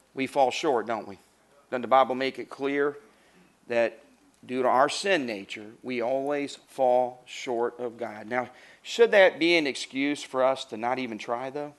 we fall short, don't we? Doesn't the Bible make it clear that due to our sin nature, we always fall short of God? Now, should that be an excuse for us to not even try, though?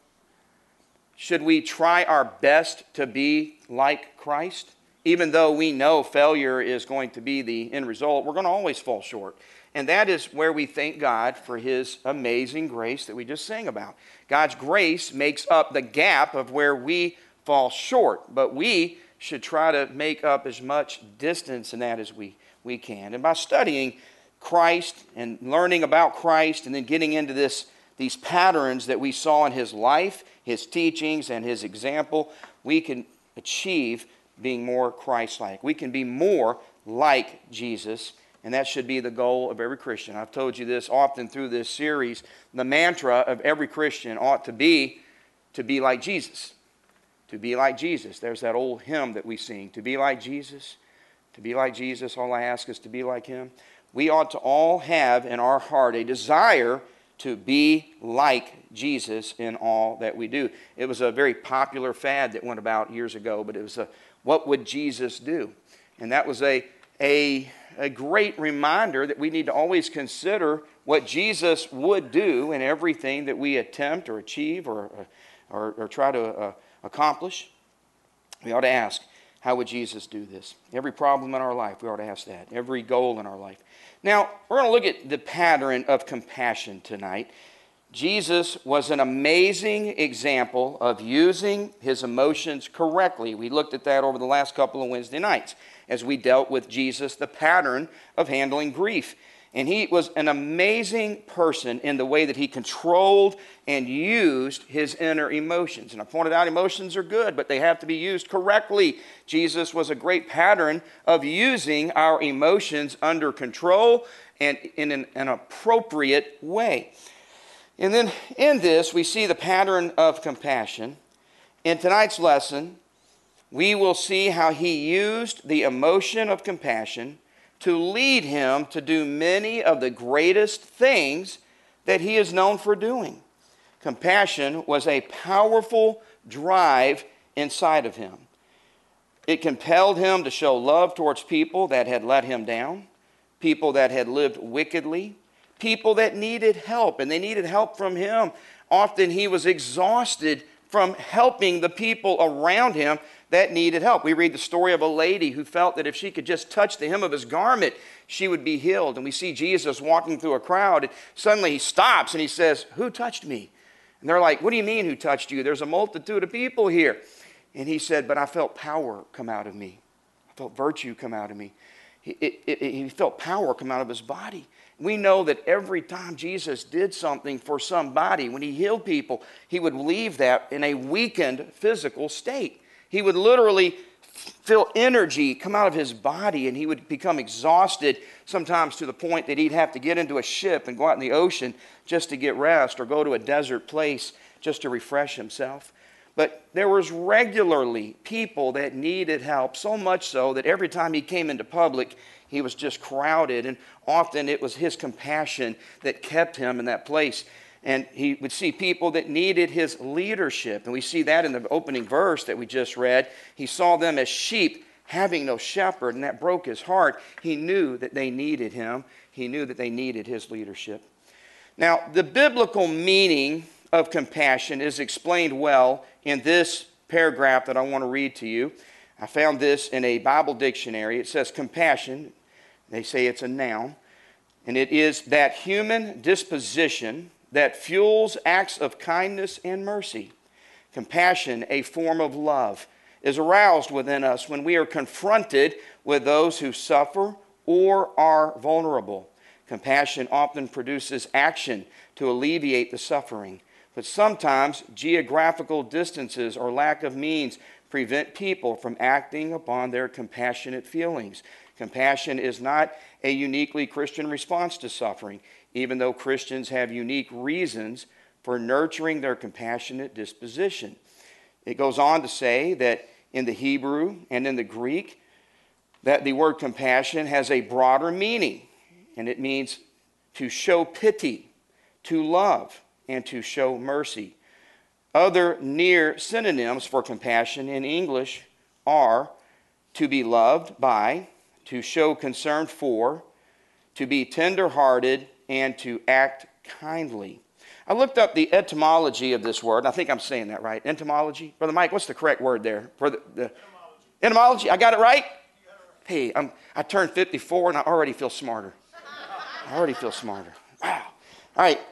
Should we try our best to be like Christ? Even though we know failure is going to be the end result, we're going to always fall short. And that is where we thank God for His amazing grace that we just sang about. God's grace makes up the gap of where we fall short, but we should try to make up as much distance in that as we can. And by studying Christ and learning about Christ and then getting into these patterns that we saw in His life, His teachings, and His example, we can achieve being more Christ-like. We can be more like Jesus, and that should be the goal of every Christian. I've told you this often through this series. The mantra of every Christian ought to be like Jesus. To be like Jesus. There's that old hymn that we sing, to be like Jesus. To be like Jesus, all I ask is to be like Him. We ought to all have in our heart a desire to be like Jesus in all that we do. It was a very popular fad that went about years ago, but it was what would Jesus do? And that was a great reminder that we need to always consider what Jesus would do in everything that we attempt or achieve or try to accomplish. We ought to ask, how would Jesus do this? Every problem in our life, we ought to ask that. Every goal in our life. Now, we're going to look at the pattern of compassion tonight. Jesus was an amazing example of using His emotions correctly. We looked at that over the last couple of Wednesday nights as we dealt with Jesus, the pattern of handling grief. And He was an amazing person in the way that He controlled and used His inner emotions. And I pointed out emotions are good, but they have to be used correctly. Jesus was a great pattern of using our emotions under control and in an appropriate way. And then in this, we see the pattern of compassion. In tonight's lesson, we will see how He used the emotion of compassion to lead Him to do many of the greatest things that He is known for doing. Compassion was a powerful drive inside of Him. It compelled Him to show love towards people that had let Him down, people that had lived wickedly, people that needed help, and they needed help from Him. Often He was exhausted from helping the people around Him that needed help. We read the story of a lady who felt that if she could just touch the hem of His garment, she would be healed. And we see Jesus walking through a crowd, and suddenly He stops and He says, "Who touched me?" And they're like, "What do you mean, who touched you? There's a multitude of people here." And He said, "But I felt power come out of me. I felt virtue come out of me." He felt power come out of His body. We know that every time Jesus did something for somebody, when He healed people, He would leave that in a weakened physical state. He would literally feel energy come out of His body, and he would become exhausted, sometimes to the point that he'd have to get into a ship and go out in the ocean just to get rest, or go to a desert place just to refresh himself. But there was regularly people that needed help, so much so that every time he came into public, he was just crowded, and often it was his compassion that kept him in that place. And he would see people that needed his leadership. And we see that in the opening verse that we just read. He saw them as sheep having no shepherd, and that broke his heart. He knew that they needed him. He knew that they needed his leadership. Now, the biblical meaning of compassion is explained well in this paragraph that I want to read to you. I found this in a Bible dictionary. It says compassion, they say it's a noun, and it is that human disposition that fuels acts of kindness and mercy. Compassion, a form of love, is aroused within us when we are confronted with those who suffer or are vulnerable. Compassion often produces action to alleviate the suffering, but sometimes geographical distances or lack of means prevent people from acting upon their compassionate feelings. Compassion is not a uniquely Christian response to suffering, even though Christians have unique reasons for nurturing their compassionate disposition. It goes on to say that in the Hebrew and in the Greek, that the word compassion has a broader meaning, and it means to show pity, to love, and to show mercy. Other near synonyms for compassion in English are to be loved by, to show concern for, to be tender-hearted, and to act kindly. I looked up the etymology of this word, and I think I'm saying that right. Etymology? Brother Mike, what's the correct word there? For the etymology? I got it right? Hey, I turned 54 and I already feel smarter. Wow. All right.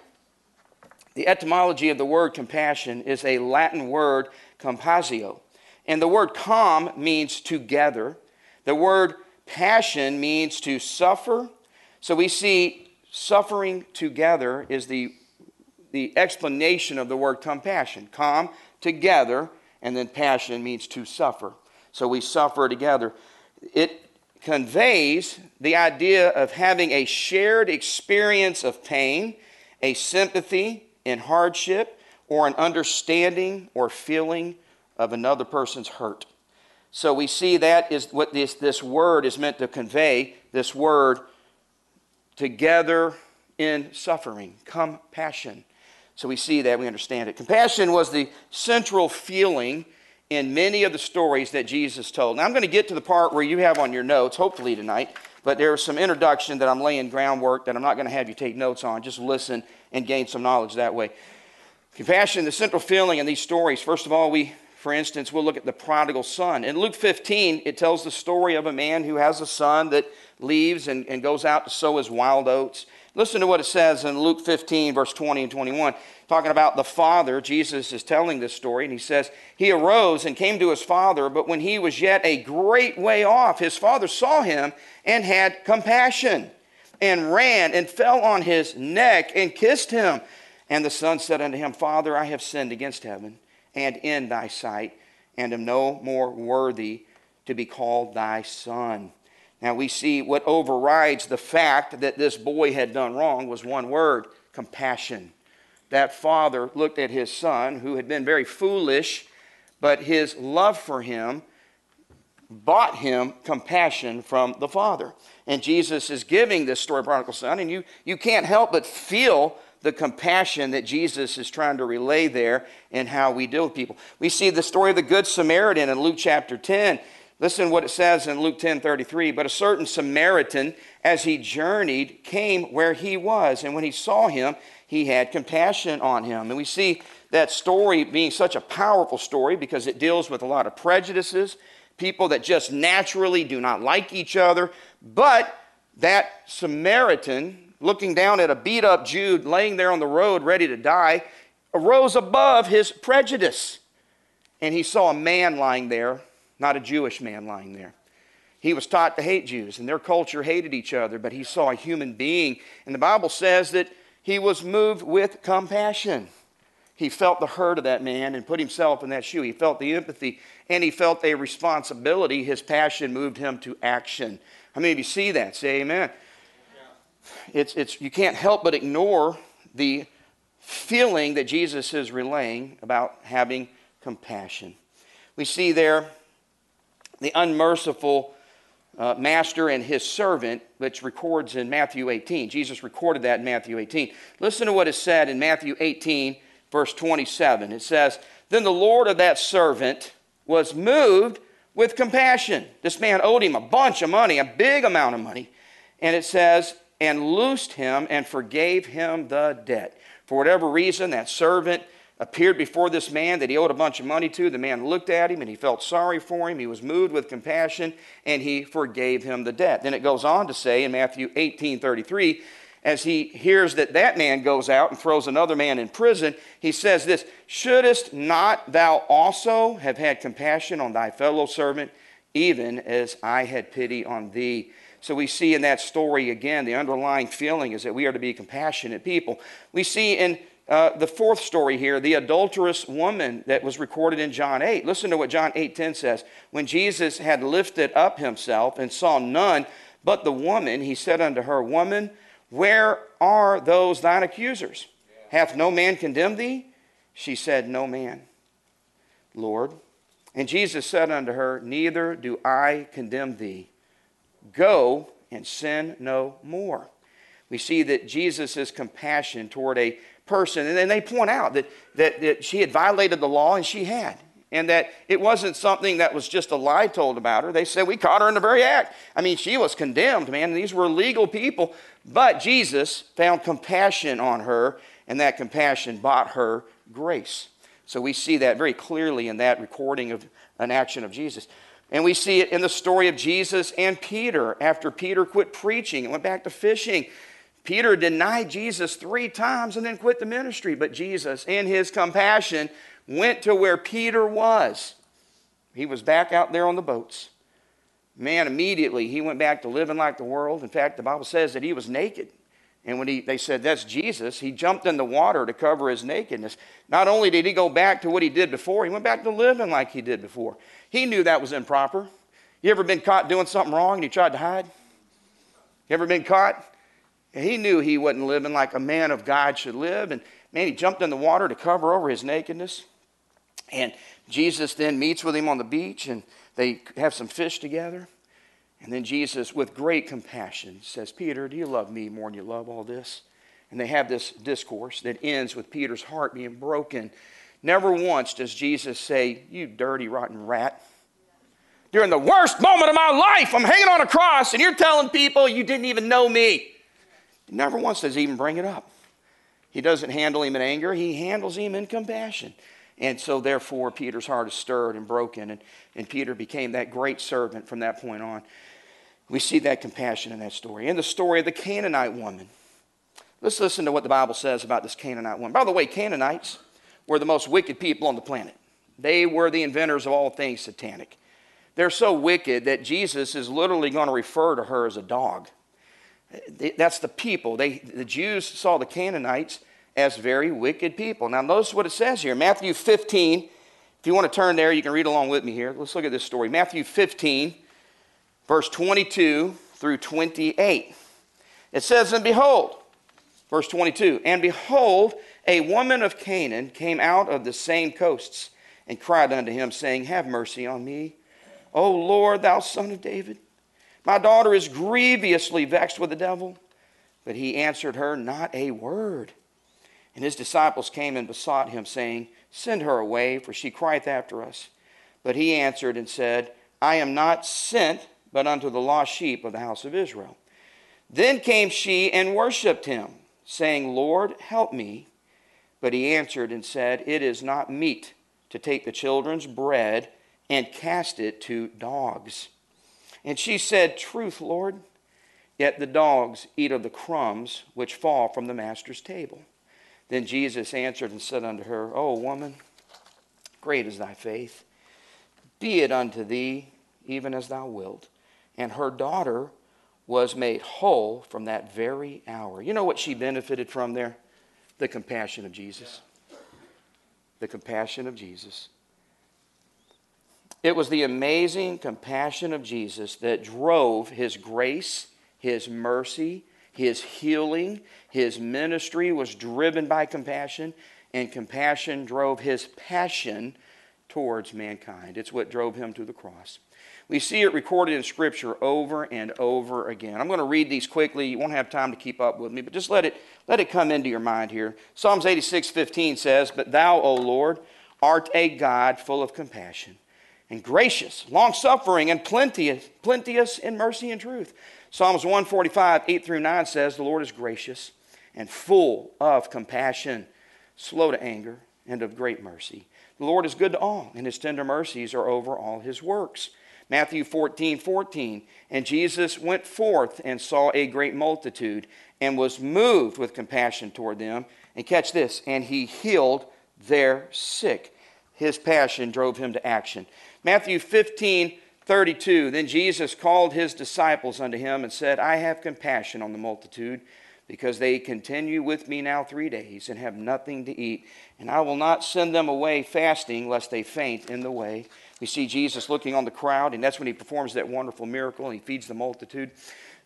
The etymology of the word compassion is a Latin word, compassio. And the word com means together. The word passion means to suffer. So we see suffering together is the explanation of the word compassion. Com, together, and then passion means to suffer. So we suffer together. It conveys the idea of having a shared experience of pain, a sympathy in hardship, or an understanding or feeling of another person's hurt. So we see that is what this word is meant to convey, this word together in suffering, compassion. So we see that, we understand it. Compassion was the central feeling in many of the stories that Jesus told. Now I'm going to get to the part where you have on your notes, hopefully tonight, but there's some introduction that I'm laying groundwork that I'm not going to have you take notes on. Just listen and gain some knowledge that way. Compassion, the central feeling in these stories. First of all, for instance, we'll look at the prodigal son. In Luke 15, it tells the story of a man who has a son that leaves and goes out to sow his wild oats. Listen to what it says in Luke 15, verse 20 and 21. Talking about the father, Jesus is telling this story, and he says, he arose and came to his father, but when he was yet a great way off, his father saw him and had compassion, and ran and fell on his neck and kissed him. And the son said unto him, Father, I have sinned against heaven and in thy sight, and am no more worthy to be called thy son. Now we see what overrides the fact that this boy had done wrong was one word, compassion. That father looked at his son, who had been very foolish, but his love for him bought him compassion from the father. And Jesus is giving this story of the prodigal son, and you can't help but feel the compassion that Jesus is trying to relay there in how we deal with people. We see the story of the Good Samaritan in Luke chapter 10. Listen what it says in Luke 10:33. But a certain Samaritan, as he journeyed, came where he was. And when he saw him, he had compassion on him. And we see that story being such a powerful story because it deals with a lot of prejudices, people that just naturally do not like each other. But that Samaritan, looking down at a beat-up Jew laying there on the road ready to die, arose above his prejudice. And he saw a man lying there, not a Jewish man lying there. He was taught to hate Jews, and their culture hated each other, but he saw a human being. And the Bible says that he was moved with compassion. He felt the hurt of that man and put himself in that shoe. He felt the empathy, and he felt a responsibility. His passion moved him to action. How many of you see that? Say amen. You can't help but ignore the feeling that Jesus is relaying about having compassion. We see there the unmerciful master and his servant, which records in Matthew 18. Jesus recorded that in Matthew 18. Listen to what is said in Matthew 18, verse 27. It says, Then the Lord of that servant was moved with compassion. This man owed him a bunch of money, a big amount of money. And it says, and loosed him and forgave him the debt. For whatever reason, that servant appeared before this man that he owed a bunch of money to. The man looked at him and he felt sorry for him. He was moved with compassion and he forgave him the debt. Then it goes on to say in Matthew 18:33, as he hears that man goes out and throws another man in prison, he says this, Shouldest not thou also have had compassion on thy fellow servant, even as I had pity on thee? So we see in that story again, the underlying feeling is that we are to be compassionate people. We see in the fourth story here, the adulterous woman that was recorded in John 8. Listen to what John 8:10 says. When Jesus had lifted up himself and saw none but the woman, he said unto her, Woman, where are those thine accusers? Hath no man condemned thee? She said, No man, Lord. And Jesus said unto her, Neither do I condemn thee. Go and sin no more. We see that Jesus' compassion toward a person. And then they point out that she had violated the law, and she had. And that it wasn't something that was just a lie told about her. They said, we caught her in the very act. I mean, she was condemned, man. These were legal people. But Jesus found compassion on her, and that compassion bought her grace. So we see that very clearly in that recording of an action of Jesus. And we see it in the story of Jesus and Peter. After Peter quit preaching and went back to fishing, Peter denied Jesus 3 times and then quit the ministry. But Jesus, in his compassion, went to where Peter was. He was back out there on the boats. Man, immediately he went back to living like the world. In fact, the Bible says that he was naked. And when they said, that's Jesus, he jumped in the water to cover his nakedness. Not only did he go back to what he did before, he went back to living like he did before. He knew that was improper. You ever been caught doing something wrong and you tried to hide? You ever been caught? He knew he wasn't living like a man of God should live. And man, he jumped in the water to cover over his nakedness. And Jesus then meets with him on the beach, and they have some fish together. And then Jesus, with great compassion, says, Peter, do you love me more than you love all this? And they have this discourse that ends with Peter's heart being broken. Never once does Jesus say, you dirty, rotten rat. During the worst moment of my life, I'm hanging on a cross, and you're telling people you didn't even know me. Never once does he even bring it up. He doesn't handle him in anger. He handles him in compassion. And so, therefore, Peter's heart is stirred and broken, and Peter became that great servant from that point on. We see that compassion in that story. In the story of the Canaanite woman, let's listen to what the Bible says about this Canaanite woman. By the way, Canaanites were the most wicked people on the planet. They were the inventors of all things satanic. They're so wicked that Jesus is literally going to refer to her as a dog. That's the people. The Jews saw the Canaanites as very wicked people. Now notice what it says here. Matthew 15. If you want to turn there, you can read along with me here. Let's look at this story. Matthew 15, verse 22 through 28. It says, and behold, verse 22, and behold, a woman of Canaan came out of the same coasts and cried unto him, saying, have mercy on me, O Lord, thou son of David. My daughter is grievously vexed with the devil. But he answered her not a word. And his disciples came and besought him, saying, send her away, for she crieth after us. But he answered and said, I am not sent but unto the lost sheep of the house of Israel. Then came she and worshipped him, saying, Lord, help me. But he answered and said, it is not meet to take the children's bread and cast it to dogs. And she said, truth, Lord, yet the dogs eat of the crumbs which fall from the master's table. Then Jesus answered and said unto her, O woman, great is thy faith. Be it unto thee even as thou wilt. And her daughter was made whole from that very hour. You know what she benefited from there? The compassion of Jesus. The compassion of Jesus. It was the amazing compassion of Jesus that drove his grace, his mercy, his healing. His ministry was driven by compassion, and compassion drove his passion towards mankind. It's what drove him to the cross. We see it recorded in Scripture over and over again. I'm going to read these quickly. You won't have time to keep up with me, but just let it come into your mind here. Psalms 86:15 says, but thou, O Lord, art a God full of compassion, and gracious, long-suffering, and plenteous in mercy and truth. Psalms 145, 8 through 9 says, the Lord is gracious and full of compassion, slow to anger, and of great mercy. The Lord is good to all, and his tender mercies are over all his works. Matthew 14:14, and Jesus went forth and saw a great multitude, and was moved with compassion toward them. And catch this, and he healed their sick. His passion drove him to action. Matthew 15:32, then Jesus called his disciples unto him and said, I have compassion on the multitude, because they continue with me now 3 days and have nothing to eat. And I will not send them away fasting, lest they faint in the way. We see Jesus looking on the crowd, and that's when he performs that wonderful miracle, and he feeds the multitude.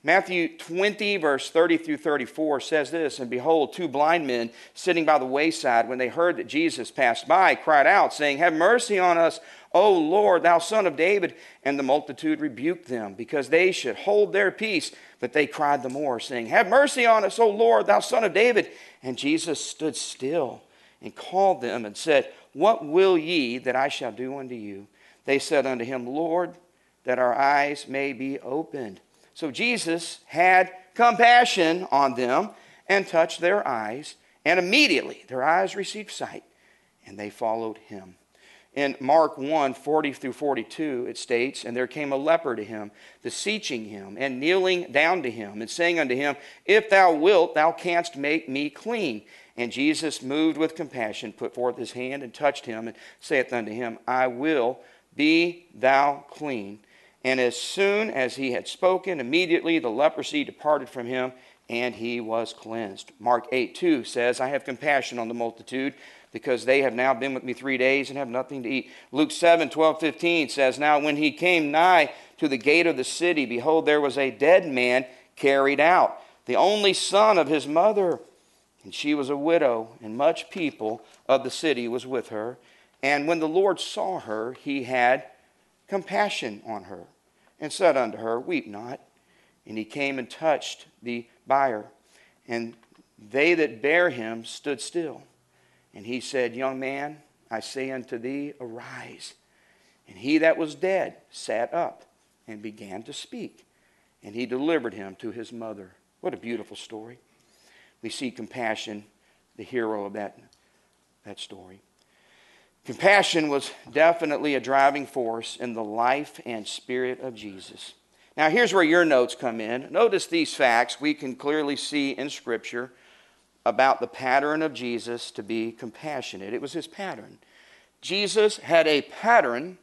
Matthew 20, verse 30 through 34 says this, "And behold, two blind men sitting by the wayside, when they heard that Jesus passed by, cried out, saying, Have mercy on us, O Lord, thou Son of David. And the multitude rebuked them, because they should hold their peace. But they cried the more, saying, Have mercy on us, O Lord, thou Son of David. And Jesus stood still and called them and said, What will ye that I shall do unto you? They said unto him, Lord, that our eyes may be opened. So Jesus had compassion on them and touched their eyes, and immediately their eyes received sight, and they followed him." In Mark 1, 40 through 42, it states, "And there came a leper to him, beseeching him, and kneeling down to him, and saying unto him, If thou wilt, thou canst make me clean. And Jesus, moved with compassion, put forth his hand, and touched him, and saith unto him, I will, be thou clean. And as soon as he had spoken, immediately the leprosy departed from him, and he was cleansed." Mark 8:2 says, "I have compassion on the multitude, because they have now been with me 3 days and have nothing to eat." Luke 7:12-15 says, "Now when he came nigh to the gate of the city, behold, there was a dead man carried out, the only son of his mother. And she was a widow, and much people of the city was with her. And when the Lord saw her, he had compassion on her, and said unto her, Weep not. And he came and touched the bier, and they that bare him stood still. And he said, Young man, I say unto thee, arise. And he that was dead sat up and began to speak. And he delivered him to his mother." What a beautiful story. We see compassion, the hero of that story. Compassion was definitely a driving force in the life and spirit of Jesus. Now here's where your notes come in. Notice these facts we can clearly see in Scripture about the pattern of Jesus to be compassionate. It was his pattern. Jesus had a pattern.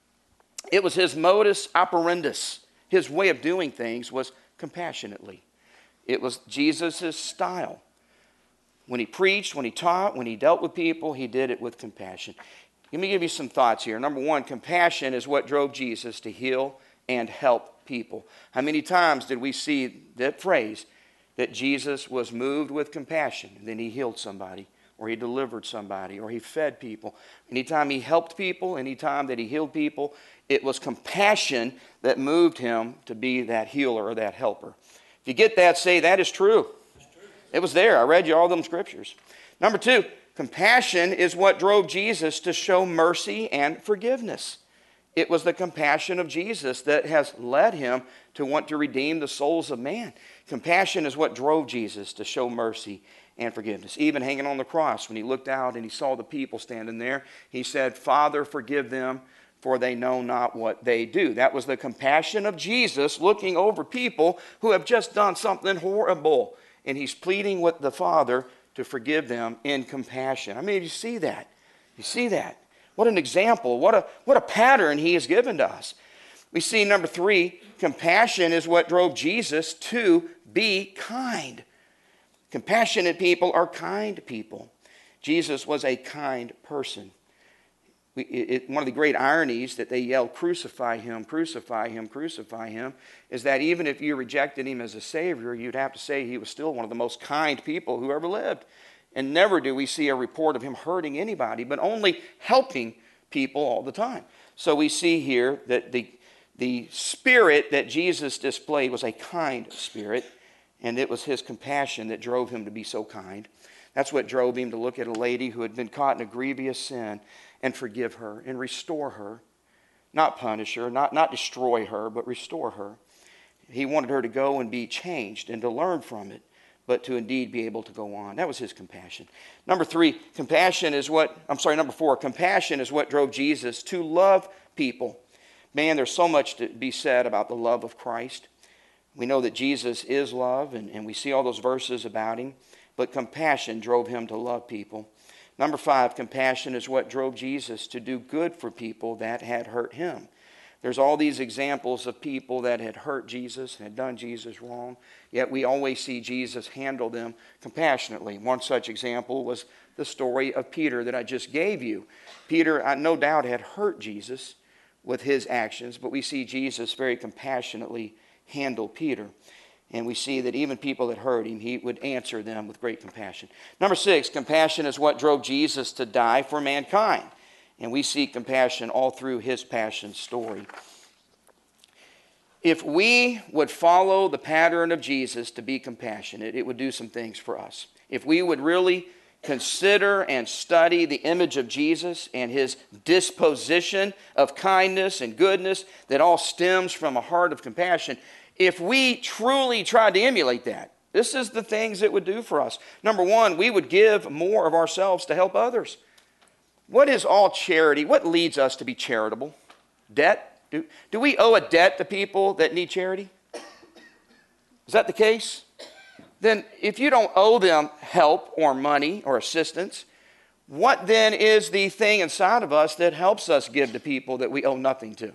It was his modus operandus. His way of doing things was compassionately. It was Jesus' style. When he preached, when he taught, when he dealt with people, he did it with compassion. Let me give you some thoughts here. Number one, compassion is what drove Jesus to heal and help people. How many times did we see that phrase, that Jesus was moved with compassion, and then he healed somebody, or he delivered somebody, or he fed people? Anytime he helped people, anytime that he healed people, it was compassion that moved him to be that healer or that helper. If you get that, say, that is true. It was there. I read you all them scriptures. Number two, compassion is what drove Jesus to show mercy and forgiveness. It was the compassion of Jesus that has led him to want to redeem the souls of man. Compassion is what drove Jesus to show mercy and forgiveness. Even hanging on the cross, when he looked out and he saw the people standing there, he said, Father, forgive them, for they know not what they do. That was the compassion of Jesus looking over people who have just done something horrible. And he's pleading with the Father to forgive them in compassion. I mean, you see that. You see that. What an example. What a pattern he has given to us. We see, number three, compassion is what drove Jesus to be kind. Compassionate people are kind people. Jesus was a kind person. One of the great ironies that they yelled, crucify him, crucify him, crucify him, is that even if you rejected him as a Savior, you'd have to say he was still one of the most kind people who ever lived. And never do we see a report of him hurting anybody, but only helping people all the time. So we see here that the spirit that Jesus displayed was a kind spirit, and it was his compassion that drove him to be so kind. That's what drove him to look at a lady who had been caught in a grievous sin and forgive her and restore her. Not punish her, not destroy her, but restore her. He wanted her to go and be changed and to learn from it, but to indeed be able to go on. That was his compassion. Number four, compassion is what drove Jesus to love people. Man, there's so much to be said about the love of Christ. We know that Jesus is love, and we see all those verses about him, but compassion drove him to love people. Number five, compassion is what drove Jesus to do good for people that had hurt him. There's all these examples of people that had hurt Jesus and had done Jesus wrong, yet we always see Jesus handle them compassionately. One such example was the story of Peter that I just gave you. Peter, no doubt, had hurt Jesus with his actions, but we see Jesus very compassionately handle Peter. And we see that even people that hurt him, he would answer them with great compassion. Number 6, compassion is what drove Jesus to die for mankind. And we see compassion all through his passion story. If we would follow the pattern of Jesus to be compassionate, it would do some things for us. If we would really consider and study the image of Jesus and his disposition of kindness and goodness that all stems from a heart of compassion, if we truly tried to emulate that, this is the things it would do for us. Number 1, we would give more of ourselves to help others. What is all charity? What leads us to be charitable? Debt? Do we owe a debt to people that need charity? Is that the case? Then if you don't owe them help or money or assistance, what then is the thing inside of us that helps us give to people that we owe nothing to?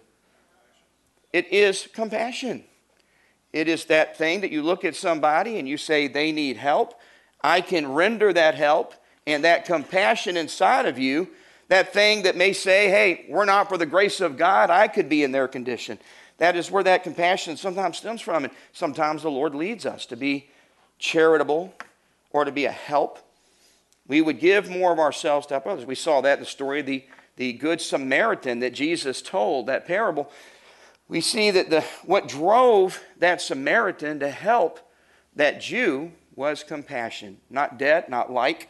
It is compassion. It is that thing that you look at somebody and you say they need help. I can render that help, and that compassion inside of you, that thing that may say, hey, we're not for the grace of God, I could be in their condition. That is where that compassion sometimes stems from. And sometimes the Lord leads us to be charitable or to be a help. We would give more of ourselves to help others. We saw that in the story of the Good Samaritan that Jesus told, that parable. We see that what drove that Samaritan to help that Jew was compassion. Not debt, not like,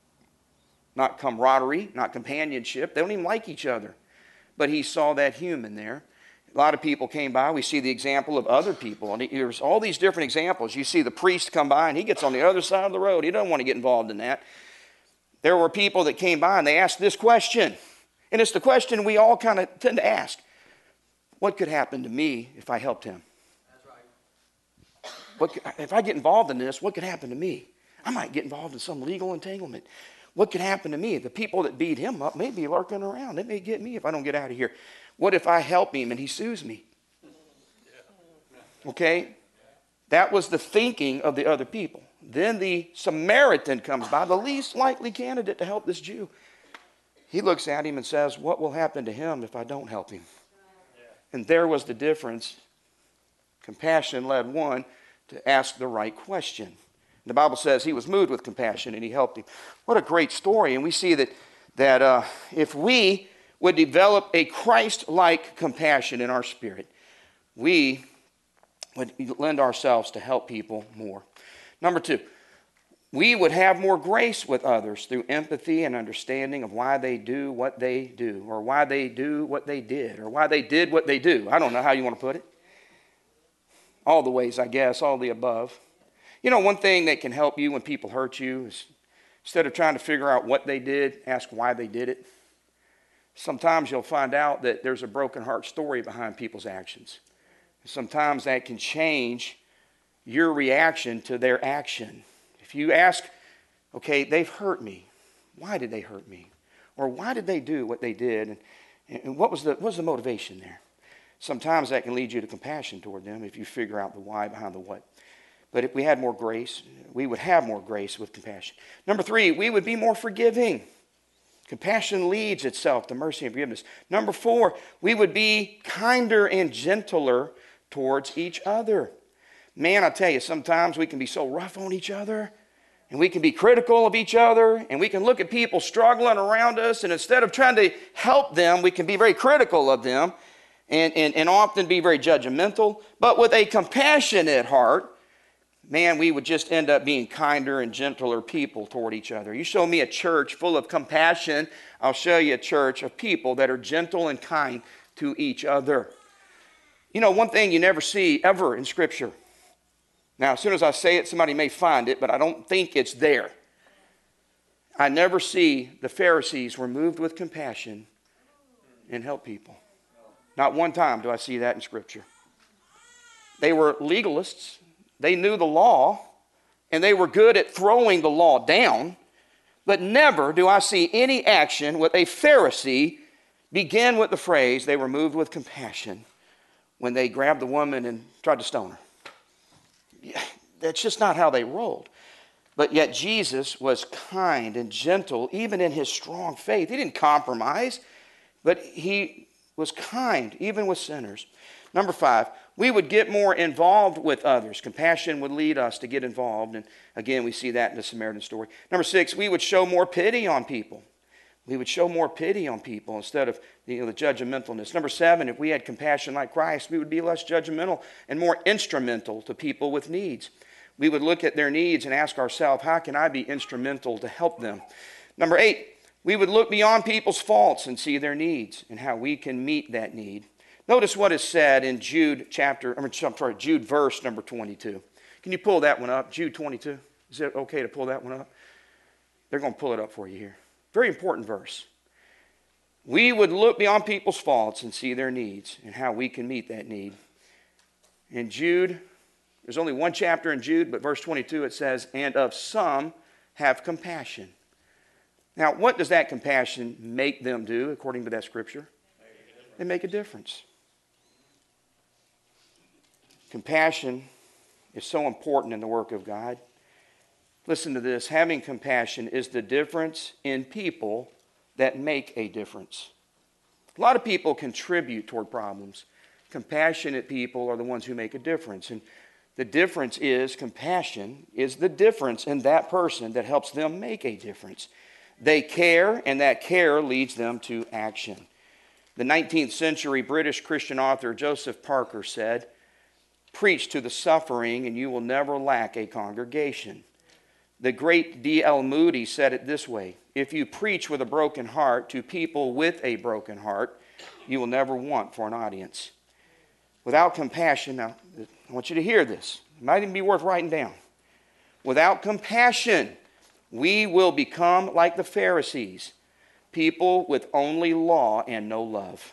not camaraderie, not companionship. They don't even like each other. But he saw that human there. A lot of people came by. We see the example of other people. And there's all these different examples. You see the priest come by and he gets on the other side of the road. He doesn't want to get involved in that. There were people that came by and they asked this question. And it's the question we all kind of tend to ask. What could happen to me if I helped him? That's right. If I get involved in this, what could happen to me? I might get involved in some legal entanglement. What could happen to me? The people that beat him up may be lurking around. They may get me if I don't get out of here. What if I help him and he sues me? Okay? That was the thinking of the other people. Then the Samaritan comes by, the least likely candidate to help this Jew. He looks at him and says, what will happen to him if I don't help him? And there was the difference. Compassion led one to ask the right question. The Bible says he was moved with compassion and he helped him. What a great story. And we see that if we would develop a Christ-like compassion in our spirit, we would lend ourselves to help people more. Number 2, we would have more grace with others through empathy and understanding of why they do what they do, or why they do what they did, or why they did what they do. I don't know how you want to put it. All the ways, I guess, all the above. You know, one thing that can help you when people hurt you is instead of trying to figure out what they did, ask why they did it. Sometimes you'll find out that there's a broken heart story behind people's actions. Sometimes that can change your reaction to their action. If you ask, okay, they've hurt me. Why did they hurt me? Or why did they do what they did? And what was the motivation there? Sometimes that can lead you to compassion toward them if you figure out the why behind the what. But if we had more grace, we would have more grace with compassion. Number 3, we would be more forgiving. Compassion leads itself to mercy and forgiveness. Number 4, we would be kinder and gentler towards each other. Man, I tell you, sometimes we can be so rough on each other, and we can be critical of each other, and we can look at people struggling around us, and instead of trying to help them, we can be very critical of them and often be very judgmental. But with a compassionate heart, man, we would just end up being kinder and gentler people toward each other. You show me a church full of compassion, I'll show you a church of people that are gentle and kind to each other. You know, one thing you never see ever in Scripture. Now, as soon as I say it, somebody may find it, but I don't think it's there. I never see the Pharisees were moved with compassion and helped people. Not one time do I see that in Scripture. They were legalists. They knew the law, and they were good at throwing the law down, but never do I see any action with a Pharisee begin with the phrase, they were moved with compassion when they grabbed the woman and tried to stone her. That's just not how they rolled. But yet Jesus was kind and gentle, even in his strong faith. He didn't compromise, but he was kind, even with sinners. Number 5, we would get more involved with others. Compassion would lead us to get involved. And again, we see that in the Samaritan story. Number 6, we would show more pity on people. We would show more pity on people instead of the judgmentalness. Number 7, if we had compassion like Christ, we would be less judgmental and more instrumental to people with needs. We would look at their needs and ask ourselves, how can I be instrumental to help them? Number 8, we would look beyond people's faults and see their needs and how we can meet that need. Notice what is said in Jude verse number 22. Can you pull that one up? Jude 22. Is it okay to pull that one up? They're going to pull it up for you here. Very important verse. We would look beyond people's faults and see their needs and how we can meet that need. In Jude, there's only one chapter in Jude, but verse 22 it says, and of some have compassion. Now, what does that compassion make them do according to that scripture? They make a difference. Compassion is so important in the work of God. Listen to this. Having compassion is the difference in people that make a difference. A lot of people contribute toward problems. Compassionate people are the ones who make a difference. And the difference is compassion is the difference in that person that helps them make a difference. They care, and that care leads them to action. The 19th century British Christian author Joseph Parker said, preach to the suffering and you will never lack a congregation. The great D.L. Moody said it this way, if you preach with a broken heart to people with a broken heart, you will never want for an audience. Without compassion, now I want you to hear this. It might even be worth writing down. Without compassion, we will become like the Pharisees, people with only law and no love.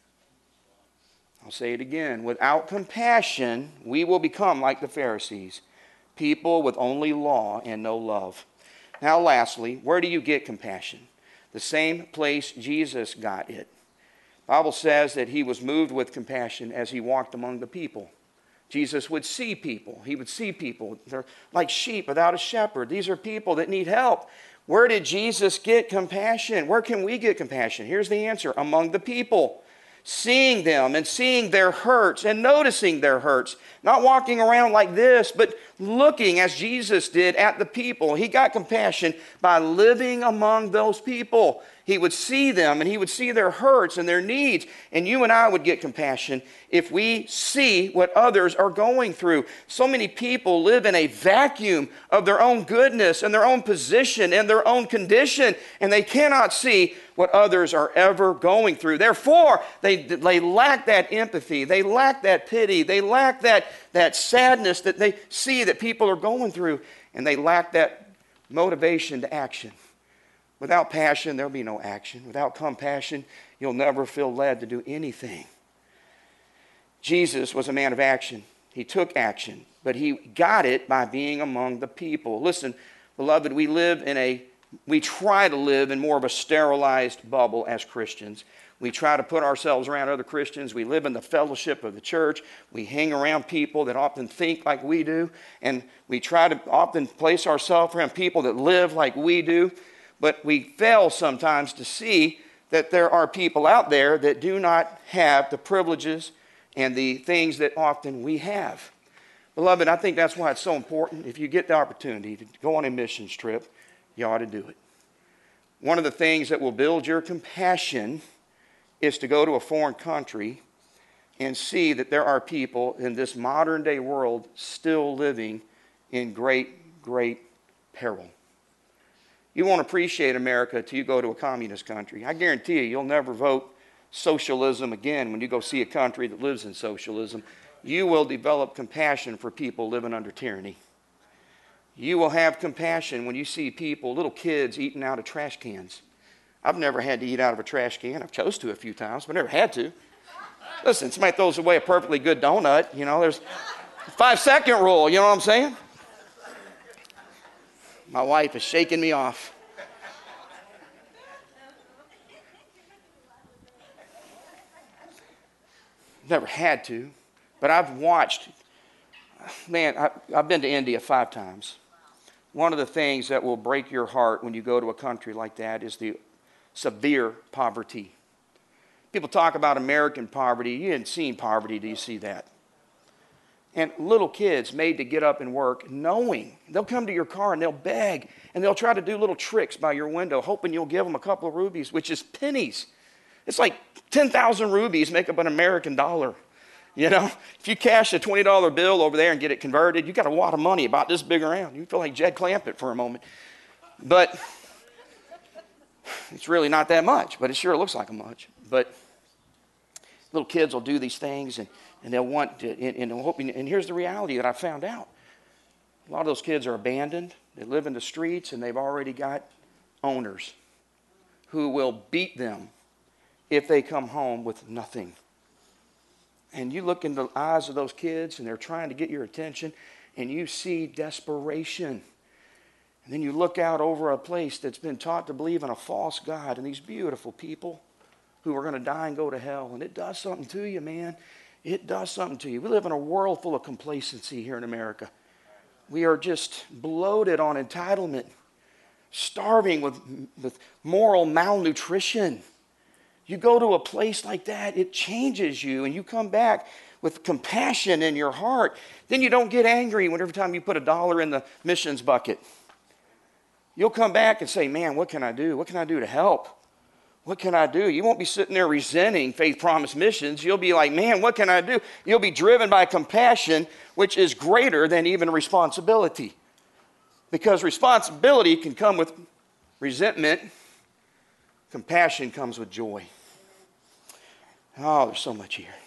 I'll say it again. Without compassion, we will become like the Pharisees, people with only law and no love. Now, lastly, where do you get compassion? The same place Jesus got it. The Bible says that he was moved with compassion as he walked among the people. Jesus would see people. He would see people. They're like sheep without a shepherd. These are people that need help. Where did Jesus get compassion? Where can we get compassion? Here's the answer. Among the people. Seeing them and seeing their hurts and noticing their hurts. Not walking around like this, but looking as Jesus did at the people. He got compassion by living among those people. He would see them and he would see their hurts and their needs. And you and I would get compassion if we see what others are going through. So many people live in a vacuum of their own goodness and their own position and their own condition, and they cannot see what others are ever going through. Therefore, they lack that empathy. They lack that pity. They lack that sadness that they see that people are going through, and they lack that motivation to action. Without passion, there'll be no action. Without compassion, you'll never feel led to do anything. Jesus was a man of action. He took action, but he got it by being among the people. Listen, beloved, we try to live in more of a sterilized bubble as Christians. We try to put ourselves around other Christians. We live in the fellowship of the church. We hang around people that often think like we do, and we try to often place ourselves around people that live like we do. But we fail sometimes to see that there are people out there that do not have the privileges and the things that often we have. Beloved, I think that's why it's so important. If you get the opportunity to go on a missions trip, you ought to do it. One of the things that will build your compassion is to go to a foreign country and see that there are people in this modern day world still living in great, great peril. You won't appreciate America till you go to a communist country. I guarantee you'll never vote socialism again when you go see a country that lives in socialism. You will develop compassion for people living under tyranny. You will have compassion when you see people, little kids, eating out of trash cans. I've never had to eat out of a trash can. I've chose to a few times, but never had to. Listen, somebody throws away a perfectly good donut. There's a 5-second rule. You know what I'm saying? My wife is shaking me off. Never had to, but I've watched. Man, I've been to India 5 times. One of the things that will break your heart when you go to a country like that is the severe poverty. People talk about American poverty. You hadn't seen poverty, do you see that? And little kids made to get up and work knowing. They'll come to your car and they'll beg. And they'll try to do little tricks by your window, hoping you'll give them a couple of rubies, which is pennies. It's like 10,000 rubies make up an American dollar. You know, if you cash a $20 bill over there and get it converted, you got a wad of money about this big around. You feel like Jed Clampett for a moment. But it's really not that much, but it sure looks like a much. But little kids will do these things and they'll want to, and here's the reality that I found out. A lot of those kids are abandoned. They live in the streets and they've already got owners who will beat them if they come home with nothing. And you look in the eyes of those kids and they're trying to get your attention and you see desperation. And then you look out over a place that's been taught to believe in a false God and these beautiful people who are going to die and go to hell. And it does something to you, man. It does something to you. We live in a world full of complacency here in America. We are just bloated on entitlement, starving with moral malnutrition. You go to a place like that, it changes you, and you come back with compassion in your heart. Then you don't get angry every time you put $1 in the missions bucket. You'll come back and say, man, what can I do? What can I do to help? What can I do? You won't be sitting there resenting Faith Promise Missions. You'll be like, man, what can I do? You'll be driven by compassion, which is greater than even responsibility. Because responsibility can come with resentment. Compassion comes with joy. Oh, there's so much here.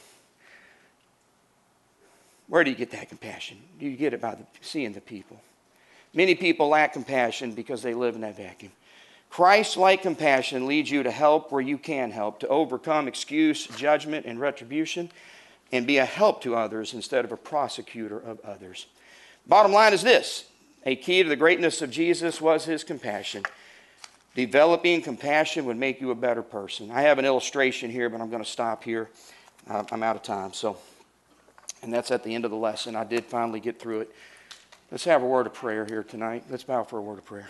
Where do you get that compassion? You get it by seeing the people. Many people lack compassion because they live in that vacuum. Christ-like compassion leads you to help where you can help, to overcome excuse, judgment, and retribution, and be a help to others instead of a prosecutor of others. Bottom line is this. A key to the greatness of Jesus was his compassion. Developing compassion would make you a better person. I have an illustration here, but I'm going to stop here. I'm out of time. And that's at the end of the lesson. I did finally get through it. Let's have a word of prayer here tonight. Let's bow for a word of prayer.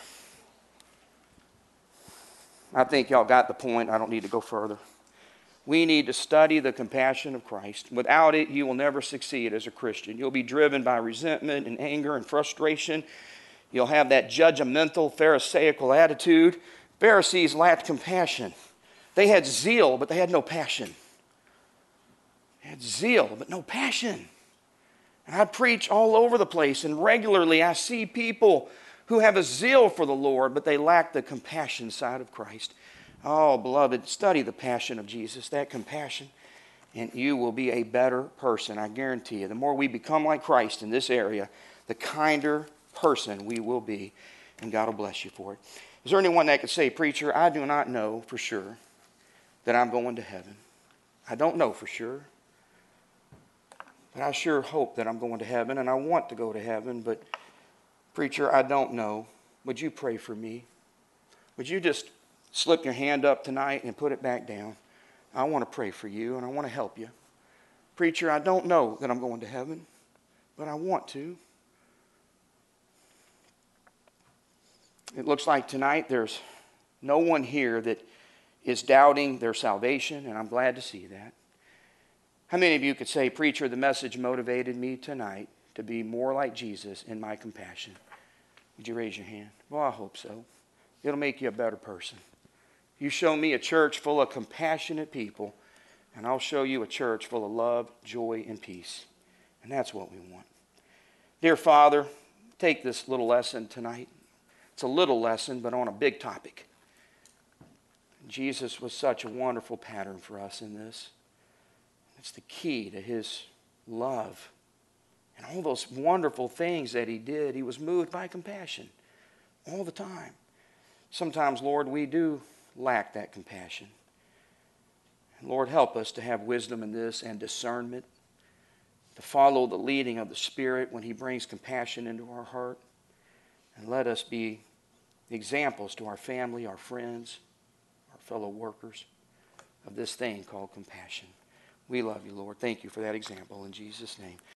I think y'all got the point. I don't need to go further. We need to study the compassion of Christ. Without it, you will never succeed as a Christian. You'll be driven by resentment and anger and frustration. You'll have that judgmental, pharisaical attitude. Pharisees lacked compassion. They had zeal, but they had no passion. They had zeal, but no passion. And I preach all over the place, and regularly I see people who have a zeal for the Lord, but they lack the compassion side of Christ. Oh, beloved, study the passion of Jesus, that compassion, and you will be a better person, I guarantee you. The more we become like Christ in this area, the kinder person we will be, and God will bless you for it. Is there anyone that could say, preacher, I do not know for sure that I'm going to heaven? I don't know for sure, but I sure hope that I'm going to heaven, and I want to go to heaven, but preacher, I don't know. Would you pray for me? Would you just slip your hand up tonight and put it back down? I want to pray for you, and I want to help you. Preacher, I don't know that I'm going to heaven, but I want to. It looks like tonight there's no one here that is doubting their salvation, and I'm glad to see that. How many of you could say, preacher, the message motivated me tonight to be more like Jesus in my compassion? Would you raise your hand? Well, I hope so. It'll make you a better person. You show me a church full of compassionate people, and I'll show you a church full of love, joy, and peace. And that's what we want. Dear Father, take this little lesson tonight. It's a little lesson, but on a big topic. Jesus was such a wonderful pattern for us in this. It's the key to his love. And all those wonderful things that he did, he was moved by compassion all the time. Sometimes, Lord, we do lack that compassion. And Lord, help us to have wisdom in this and discernment, to follow the leading of the Spirit when he brings compassion into our heart. And let us be examples to our family, our friends, our fellow workers of this thing called compassion. We love you, Lord. Thank you for that example in Jesus' name.